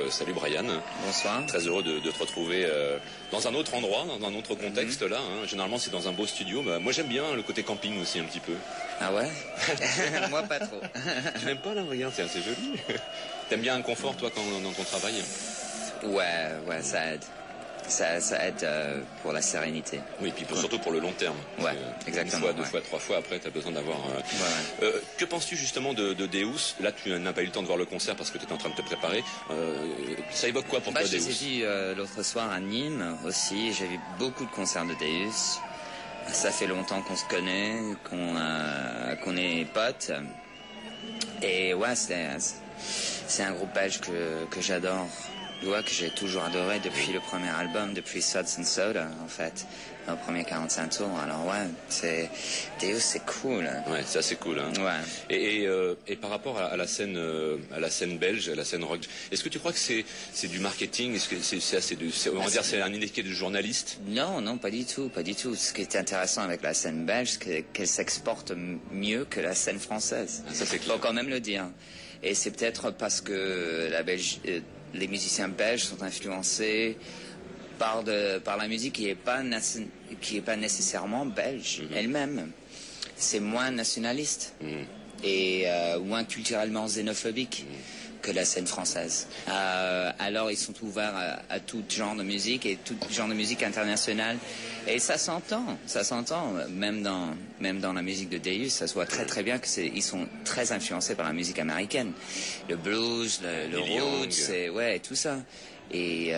salut Brian. Bonsoir. Très heureux de te retrouver dans un autre endroit, dans un autre contexte là. Hein. Généralement c'est dans un beau studio. Bah, moi j'aime bien le côté camping aussi un petit peu. Ah ouais? Moi pas trop. Tu n'aimes pas là? Regarde, c'est assez joli. T'aimes bien un confort toi dans ton travail? Ouais, ça aide. Ça aide pour la sérénité. Oui, puis surtout pour le long terme. Ouais, exactement. Une fois, deux fois, trois fois, après, tu as besoin d'avoir... que penses-tu justement de Deus? Là, tu n'as pas eu le temps de voir le concert parce que tu étais en train de te préparer. Ça évoque quoi pour toi, Deus? Je les ai vus l'autre soir à Nîmes aussi. J'ai vu beaucoup de concerts de Deus. Ça fait longtemps qu'on se connaît, qu'on est potes. Et ouais, c'est un groupe belge que j'adore. Que j'ai toujours adoré depuis le premier album, depuis Suds and Soda, en fait, le premier 45 tours. Alors ouais, Deus, c'est cool. Ouais, ça c'est cool. Hein. Ouais. Et par rapport à la scène belge, à la scène rock, est-ce que tu crois que c'est du marketing? Est-ce que c'est assez on va dire c'est un indiqué de journaliste? Non, pas du tout, pas du tout. Ce qui est intéressant avec la scène belge, c'est qu'elle s'exporte mieux que la scène française. Ça c'est clair. Faut quand même le dire. Et c'est peut-être parce que les musiciens belges sont influencés par la musique qui est pas nécessairement belge elle-même. C'est moins nationaliste et moins culturellement xénophobique que la scène française. Alors ils sont ouverts à tout genre de musique et tout genre de musique internationale. Et ça s'entend, même dans la musique de Deus, ça se voit très très bien ils sont très influencés par la musique américaine, le blues, le roots, tout ça. Et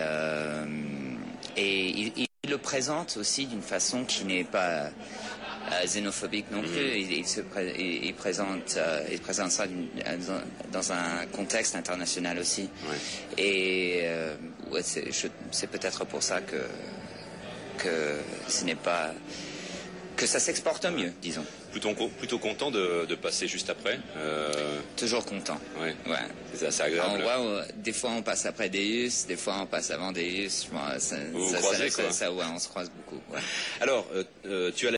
il le présente aussi d'une façon qui n'est pas xénophobique non plus. Il présente ça dans un contexte international aussi. Ouais. Et c'est peut-être pour ça que ce n'est pas que ça s'exporte mieux, disons. Plutôt content de passer juste après. Toujours content. Ouais. C'est assez agréable. Des fois on passe après Deus, des fois on passe avant Deus. On se croise beaucoup. Ouais. Alors, tu as